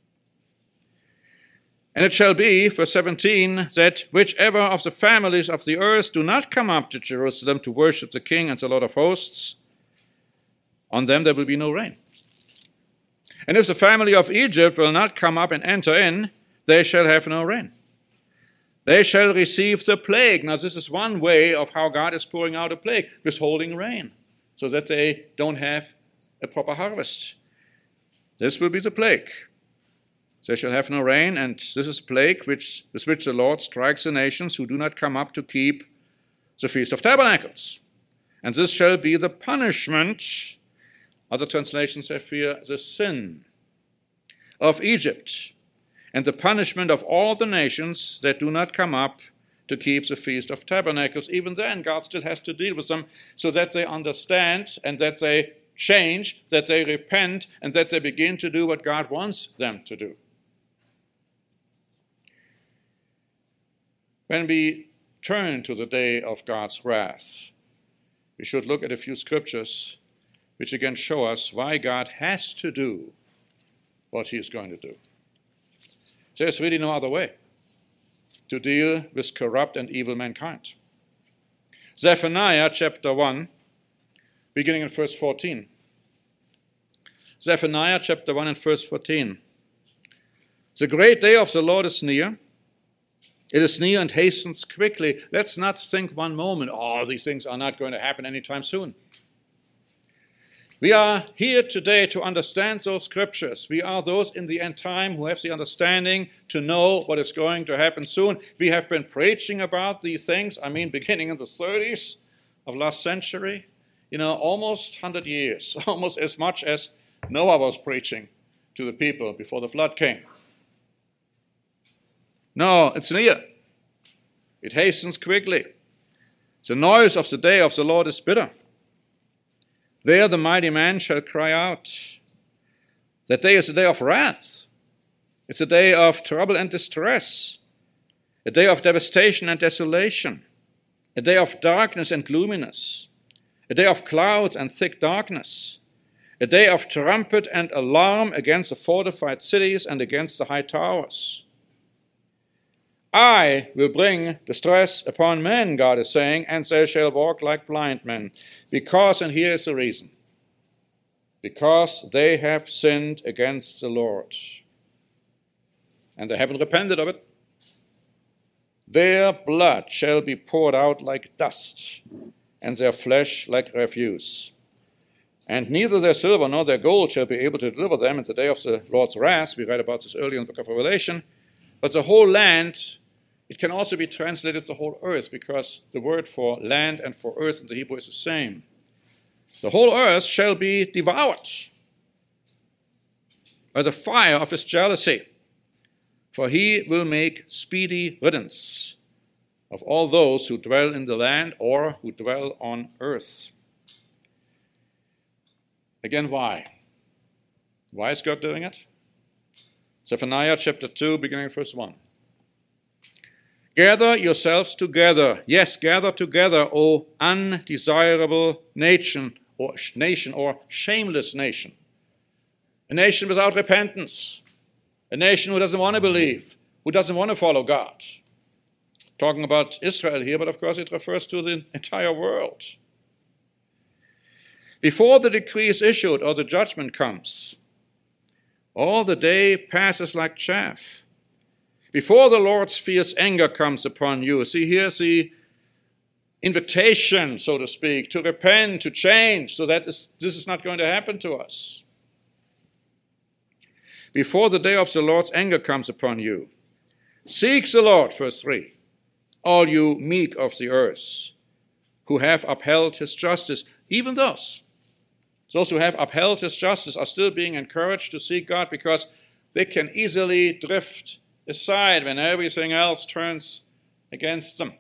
And it shall be, verse seventeen, that whichever of the families of the earth do not come up to Jerusalem to worship the King and the Lord of hosts, on them there will be no rain. And if the family of Egypt will not come up and enter in, they shall have no rain. They shall receive the plague. Now this is one way of how God is pouring out a plague, withholding rain, so that they don't have a proper harvest. This will be the plague. They shall have no rain, and this is a plague which, with which the Lord strikes the nations who do not come up to keep the Feast of Tabernacles. And this shall be the punishment, other translations have here, the sin of Egypt, and the punishment of all the nations that do not come up to keep the Feast of Tabernacles. Even then, God still has to deal with them so that they understand and that they change, that they repent, and that they begin to do what God wants them to do. When we turn to the day of God's wrath, we should look at a few scriptures which again show us why God has to do what he is going to do. There's really no other way to deal with corrupt and evil mankind. Zephaniah chapter one, beginning in verse fourteen. Zephaniah chapter one and verse fourteen. The great day of the Lord is near. It is near and hastens quickly. Let's not think one moment, oh, these things are not going to happen anytime soon. We are here today to understand those scriptures. We are those in the end time who have the understanding to know what is going to happen soon. We have been preaching about these things, I mean, beginning in the thirties of last century, you know, almost one hundred years, almost as much as Noah was preaching to the people before the flood came. No, it's near. It hastens quickly. The noise of the day of the Lord is bitter. There the mighty man shall cry out. That day is a day of wrath. It's a day of trouble and distress. A day of devastation and desolation. A day of darkness and gloominess. A day of clouds and thick darkness. A day of trumpet and alarm against the fortified cities and against the high towers. I will bring distress upon men, God is saying, and they shall walk like blind men. Because, and here is the reason, because they have sinned against the Lord, and they haven't repented of it. Their blood shall be poured out like dust, and their flesh like refuse. And neither their silver nor their gold shall be able to deliver them in the day of the Lord's wrath. We read about this earlier in the book of Revelation. But the whole land, it can also be translated the whole earth, because the word for land and for earth in the Hebrew is the same. The whole earth shall be devoured by the fire of his jealousy, for he will make speedy riddance of all those who dwell in the land or who dwell on earth. Again, why? Why is God doing it? Zephaniah chapter two, beginning verse one. Gather yourselves together. Yes, gather together, O undesirable nation, or nation or shameless nation. A nation without repentance. A nation who doesn't want to believe, who doesn't want to follow God. Talking about Israel here, but of course it refers to the entire world. Before the decree is issued or the judgment comes, all the day passes like chaff. Before the Lord's fierce anger comes upon you, see, here's the invitation, so to speak, to repent, to change, so that this is not going to happen to us. Before the day of the Lord's anger comes upon you, seek the Lord, verse three, all you meek of the earth, who have upheld his justice. Even those, those who have upheld his justice are still being encouraged to seek God because they can easily drift aside when everything else turns against them.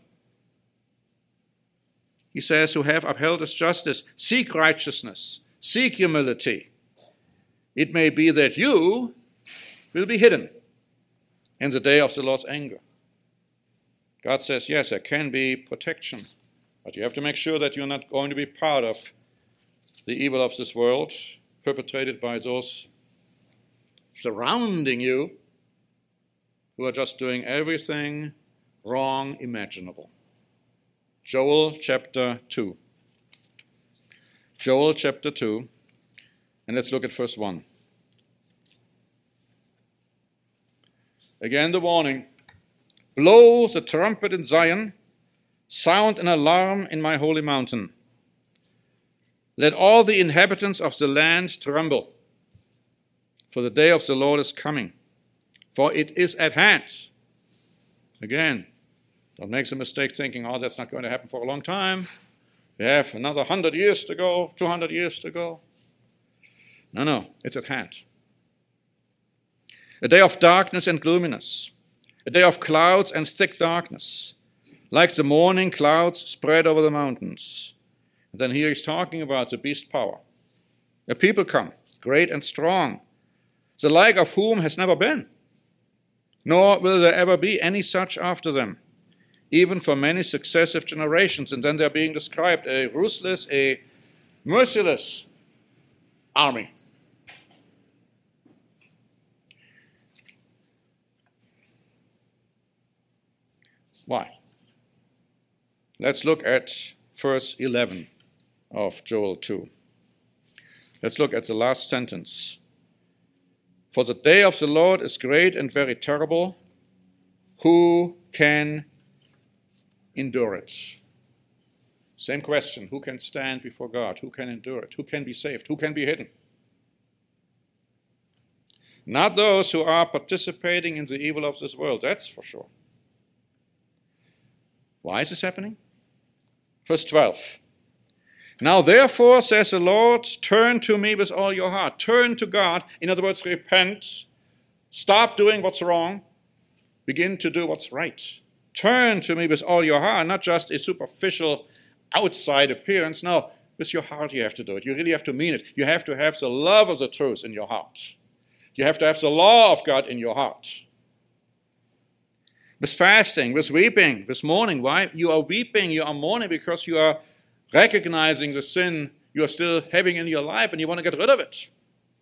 He says, who have upheld his justice, seek righteousness, seek humility. It may be that you will be hidden in the day of the Lord's anger. God says, yes, there can be protection, but you have to make sure that you're not going to be part of the evil of this world perpetrated by those surrounding you who are just doing everything wrong imaginable. Joel chapter two. Joel chapter two, and let's look at verse one. Again the warning. Blow the trumpet in Zion, sound an alarm in my holy mountain. Let all the inhabitants of the land tremble, for the day of the Lord is coming, for it is at hand. Again, don't make the mistake thinking, oh, that's not going to happen for a long time. We have another hundred years to go, two hundred years to go. No, no, it's at hand. A day of darkness and gloominess, a day of clouds and thick darkness, like the morning clouds spread over the mountains. And then here he's talking about the beast power. A people come, great and strong, the like of whom has never been, nor will there ever be any such after them, even for many successive generations. And then they're being described a ruthless, a merciless army. Why? Let's look at verse eleven of Joel two. Let's look at the last sentence. For the day of the Lord is great and very terrible. Who can endure it? Same question. Who can stand before God? Who can endure it? Who can be saved? Who can be hidden? Not those who are participating in the evil of this world, that's for sure. Why is this happening? Verse twelve. Now therefore, says the Lord, turn to me with all your heart. Turn to God. In other words, repent. Stop doing what's wrong. Begin to do what's right. Turn to me with all your heart, not just a superficial outside appearance. No, with your heart you have to do it. You really have to mean it. You have to have the love of the truth in your heart. You have to have the law of God in your heart. With fasting, with weeping, with mourning. Why? You are weeping, you are mourning because you are recognizing the sin you are still having in your life and you want to get rid of it.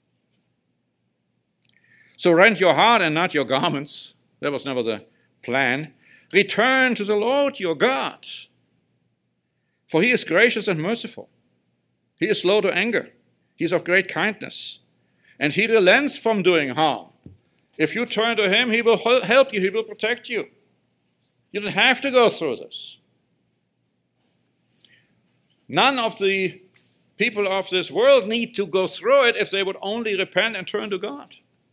So rend your heart and not your garments. That was never the plan. Return to the Lord your God, for he is gracious and merciful. He is slow to anger. He is of great kindness, and he relents from doing harm. If you turn to him, he will help you. He will protect you. You don't have to go through this. None of the people of this world need to go through it if they would only repent and turn to God.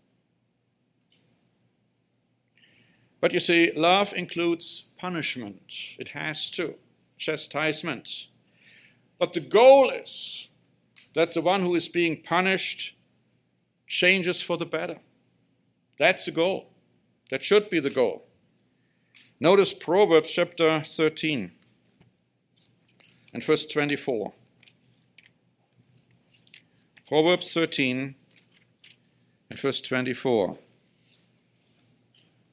But you see, love includes punishment. It has to. Chastisement. But the goal is that the one who is being punished changes for the better. That's the goal. That should be the goal. Notice Proverbs chapter thirteen and verse twenty-four. Proverbs thirteen and verse twenty-four.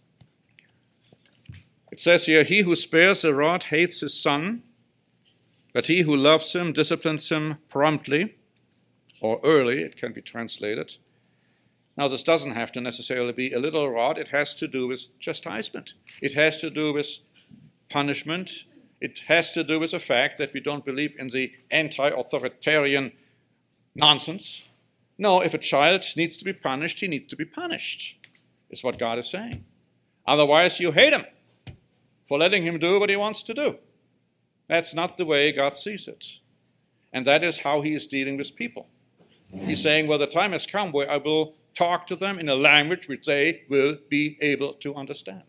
It says here, he who spares the rod hates his son, But he who loves him disciplines him promptly, or early, it can be translated. Now, this doesn't have to necessarily be a little rod. It has to do with chastisement. It has to do with punishment. It has to do with the fact that we don't believe in the anti-authoritarian nonsense. No, if a child needs to be punished, he needs to be punished, is what God is saying. Otherwise, you hate him for letting him do what he wants to do. That's not the way God sees it. And that is how he is dealing with people. He's saying, well, the time has come where I will talk to them in a language which they will be able to understand.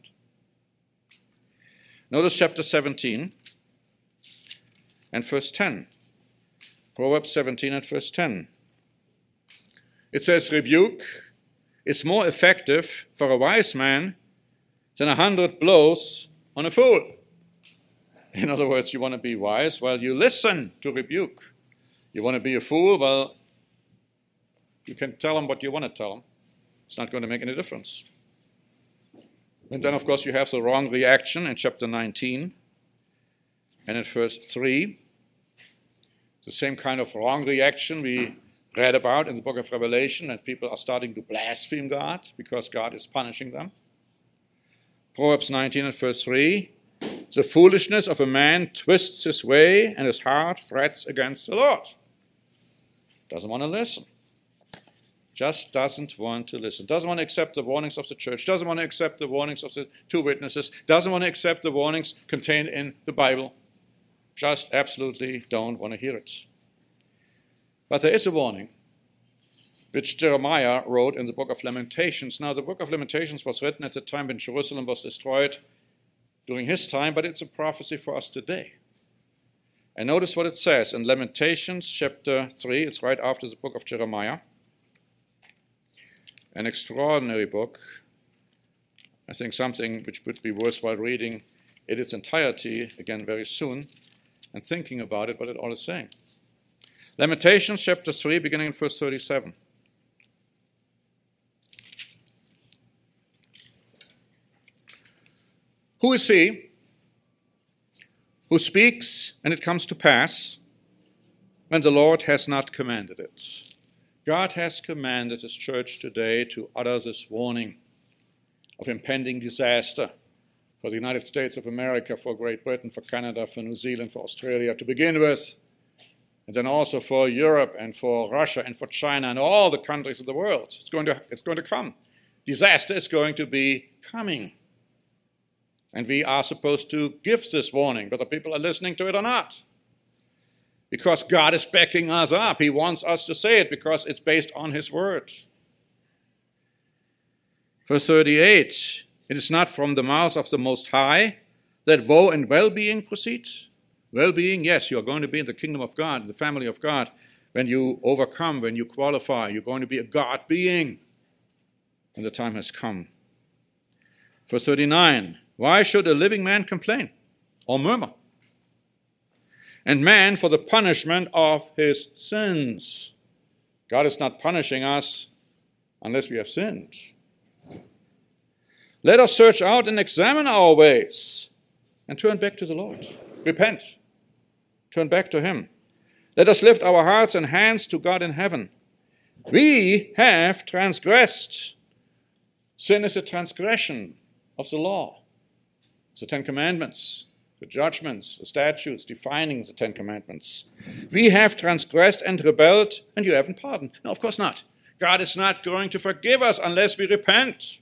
Notice chapter seventeen and verse ten. Proverbs seventeen and verse ten. It says, rebuke is more effective for a wise man than a hundred blows on a fool. In other words, you want to be wise? Well, you listen to rebuke. You want to be a fool? Well, you can tell them what you want to tell them. It's not going to make any difference. And then, of course, you have the wrong reaction in chapter nineteen and in verse three. The same kind of wrong reaction we read about in the book of Revelation, and people are starting to blaspheme God because God is punishing them. Proverbs nineteen and verse three. The foolishness of a man twists his way, and his heart frets against the Lord. Doesn't want to listen. Just doesn't want to listen. Doesn't want to accept the warnings of the church. Doesn't want to accept the warnings of the two witnesses. Doesn't want to accept the warnings contained in the Bible. Just absolutely don't want to hear it. But there is a warning which Jeremiah wrote in the book of Lamentations. Now, the book of Lamentations was written at the time when Jerusalem was destroyed during his time, but it's a prophecy for us today. And notice what it says in Lamentations chapter three. It's right after the book of Jeremiah. An extraordinary book. I think something which would be worthwhile reading in its entirety again very soon and thinking about it, what it all is saying. Lamentations chapter three, beginning in verse thirty-seven. Who is he who speaks and it comes to pass when the Lord has not commanded it? God has commanded his church today to utter this warning of impending disaster for the United States of America, for Great Britain, for Canada, for New Zealand, for Australia to begin with, and then also for Europe and for Russia and for China and all the countries of the world. It's going to, it's going to come. Disaster is going to be coming. And we are supposed to give this warning, whether people are listening to it or not. Because God is backing us up. He wants us to say it because it's based on his word. Verse thirty-eight, it is not from the mouth of the Most High that woe and well-being proceed. Well-being, yes, you are going to be in the kingdom of God, in the family of God. When you overcome, when you qualify, you're going to be a God being. And the time has come. Verse thirty-nine, why should a living man complain or murmur? And man for the punishment of his sins. God is not punishing us unless we have sinned. Let us search out and examine our ways and turn back to the Lord. Repent. Turn back to him. Let us lift our hearts and hands to God in heaven. We have transgressed. Sin is a transgression of the law, the Ten Commandments, the judgments, the statutes defining the Ten Commandments. We have transgressed and rebelled, and you haven't pardoned. No, of course not. God is not going to forgive us unless we repent.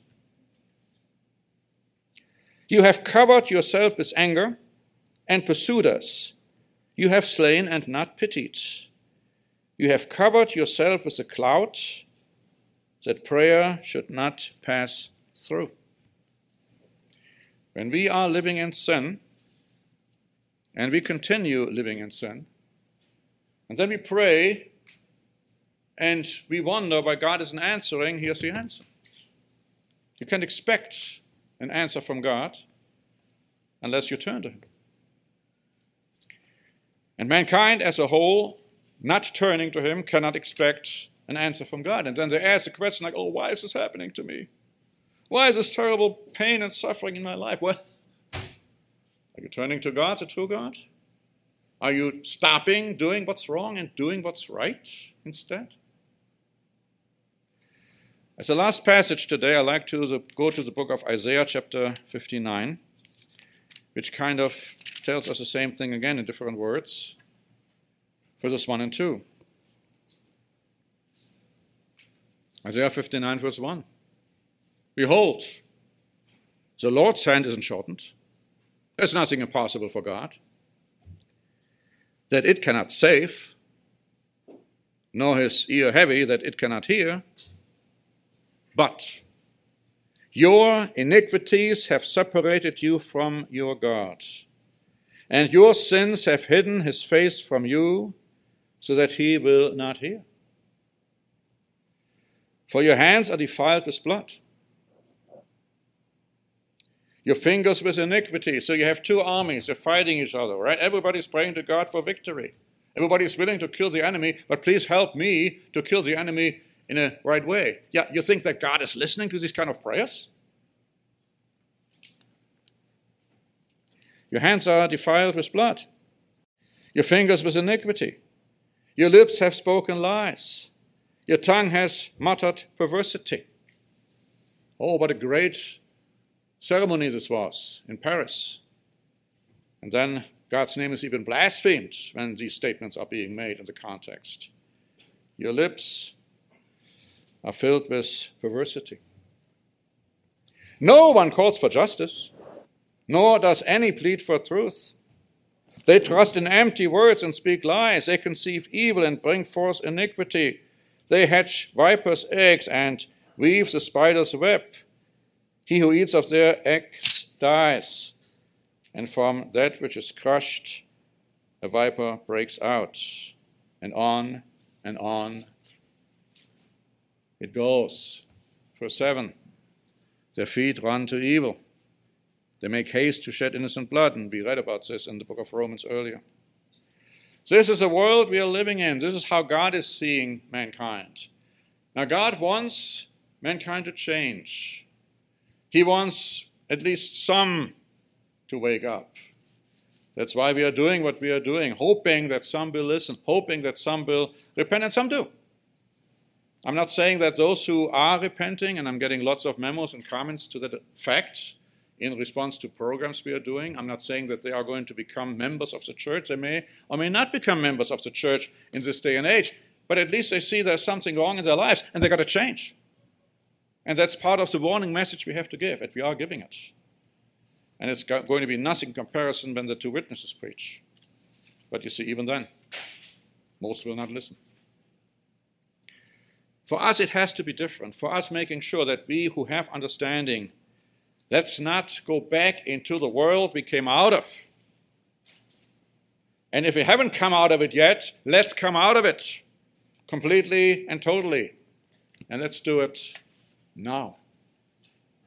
You have covered yourself with anger and pursued us. You have slain and not pitied. You have covered yourself with a cloud that prayer should not pass through. When we are living in sin, and we continue living in sin, and then we pray, and we wonder why God isn't answering, here's the answer. You can't expect an answer from God unless you turn to him. And mankind as a whole, not turning to him, cannot expect an answer from God. And then they ask the question like, oh, why is this happening to me? Why is this terrible pain and suffering in my life? Well, are you turning to God, the true God? Are you stopping doing what's wrong and doing what's right instead? As the last passage today, I'd like to go to the book of Isaiah chapter fifty-nine, which kind of tells us the same thing again in different words. Verses one and two. Isaiah fifty-nine, verse one. Behold, the Lord's hand isn't shortened. There's nothing impossible for God. That it cannot save, nor his ear heavy that it cannot hear. But your iniquities have separated you from your God, and your sins have hidden his face from you, so that he will not hear. For your hands are defiled with blood, your fingers with iniquity. So you have two armies, they're fighting each other, right? Everybody's praying to God for victory. Everybody's willing to kill the enemy, but please help me to kill the enemy in a right way. Yeah, you think that God is listening to these kind of prayers? Your hands are defiled with blood, your fingers with iniquity. Your lips have spoken lies. Your tongue has muttered perversity. Oh, what a great ceremony this was in Paris. And then God's name is even blasphemed when these statements are being made in the context. Your lips are filled with perversity. No one calls for justice, nor does any plead for truth. They trust in empty words and speak lies. They conceive evil and bring forth iniquity. They hatch vipers' eggs and weave the spider's web. He who eats of their eggs dies, and from that which is crushed, a viper breaks out, and on and on it goes. Verse seven, their feet run to evil. They make haste to shed innocent blood, and we read about this in the book of Romans earlier. This is the world we are living in. This is how God is seeing mankind. Now, God wants mankind to change. He wants at least some to wake up. That's why we are doing what we are doing, hoping that some will listen, hoping that some will repent, and some do. I'm not saying that those who are repenting, and I'm getting lots of memos and comments to that fact in response to programs we are doing, I'm not saying that they are going to become members of the church. They may or may not become members of the church in this day and age, but at least they see there's something wrong in their lives, and they've got to change. And that's part of the warning message we have to give, and we are giving it. And it's going to be nothing in comparison when the two witnesses preach. But you see, even then, most will not listen. For us, it has to be different. For us, making sure that we who have understanding, let's not go back into the world we came out of. And if we haven't come out of it yet, let's come out of it completely and totally. And let's do it now.